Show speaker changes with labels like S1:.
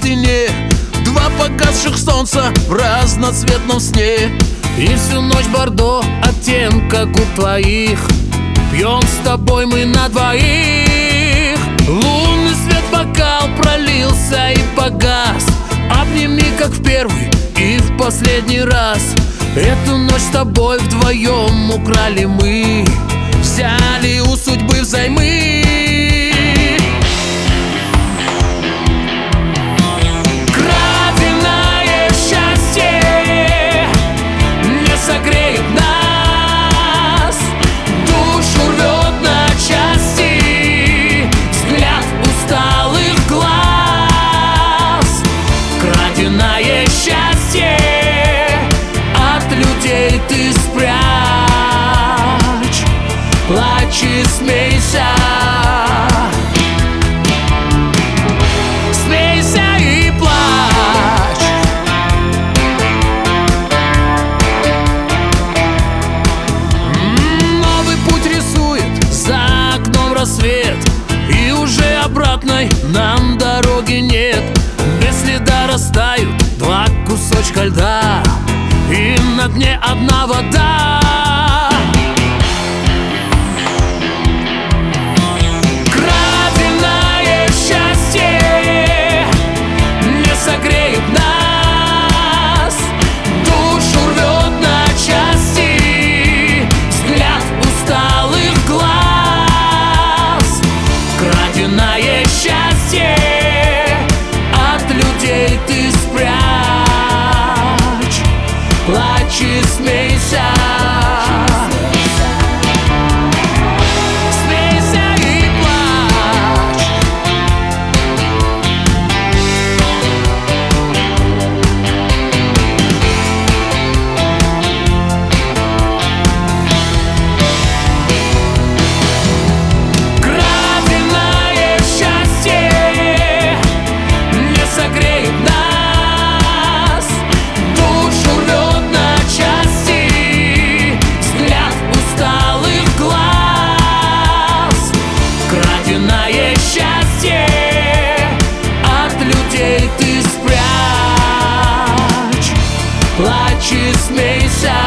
S1: стене, два погасших солнца в разноцветном сне. И всю ночь бордо оттенка губ твоих пьем с тобой мы на двоих. Лунный свет бокал пролился и погас. Обними, как в первый и в последний раз. Эту ночь с тобой вдвоем украли мы, взяли у судьбы взаймы. Согреет нас, душу рвет на части взгляд усталых глаз. Краденое счастье от людей ты спрячь, плачь и смейся. Смейся и плачь. Рассвет, и уже обратной нам дороги нет. Без следа растают два кусочка льда, и на дне одна вода. Краденое счастье не согреет нас, душу рвет на части взгляд усталых глаз. Краденое счастье от людей ты спрячь, плачь и смейся. Смейся и плачь. Согреет нас, душу рвет на части взгляд усталых глаз. Краденое счастье от людей ты спрячь, плачь и смейся.